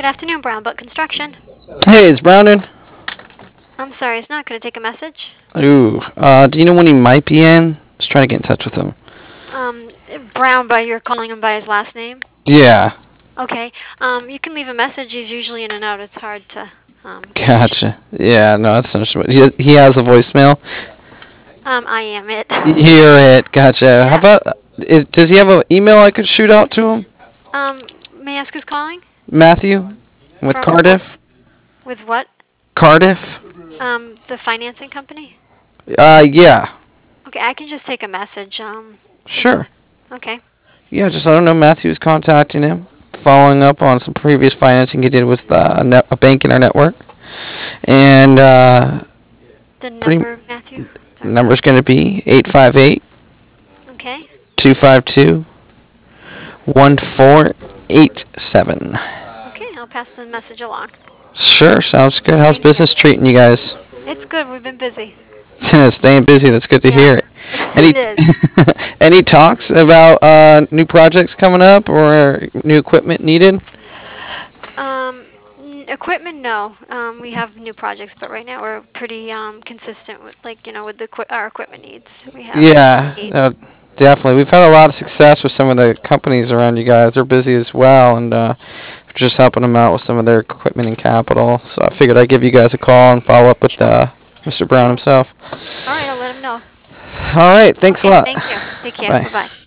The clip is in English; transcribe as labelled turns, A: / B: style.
A: Good afternoon, Brown Book Construction.
B: Hey, it's Brownon.
A: I'm sorry, it's not going to take a message.
B: Ooh, do you know when he might be in? Just trying to get in touch with him.
A: Um, Brown, but you're calling him by his last name?
B: Yeah,
A: Okay. You can leave a message. He's usually in and out. It's hard to catch.
B: gotcha. Yeah, no, that's understandable. He has a voicemail.
A: I am it.
B: You hear it. Gotcha. How
A: Yeah.
B: about, does he have an email I could shoot out to him?
A: May I ask who's calling?
B: Matthew? With
A: From
B: Cardiff?
A: with what?
B: Cardiff?
A: The financing company?
B: Yeah.
A: Okay, I can just take a message.
B: Sure.
A: Okay.
B: Yeah, just let him know Matthew's contacting him, following up on some previous financing he did with a bank in our network. And,
A: The
B: pretty
A: number, Matthew? Sorry.
B: number's going to be 858
A: Okay.
B: 252 1487.
A: Okay, I'll pass the message along.
B: Sure, sounds good. How's
A: Thank you.
B: business treating you guys?
A: It's good. We've been busy.
B: Staying busy. That's good to
A: Yeah.
B: hear. Any
A: It is.
B: any talks about new projects coming up or new equipment needed?
A: Equipment, no. We have new projects, but right now we're pretty consistent with with our equipment needs. We have what
B: Yeah,
A: we need.
B: definitely. We've had a lot of success with some of the companies around you guys. They're busy as well, and just helping them out with some of their equipment and capital. So I figured I'd give you guys a call and follow up with Mr. Brown himself.
A: All right, I'll let him know.
B: All right, thanks a
A: Okay,
B: lot.
A: thank you. Take care.
B: Bye.
A: Bye-bye.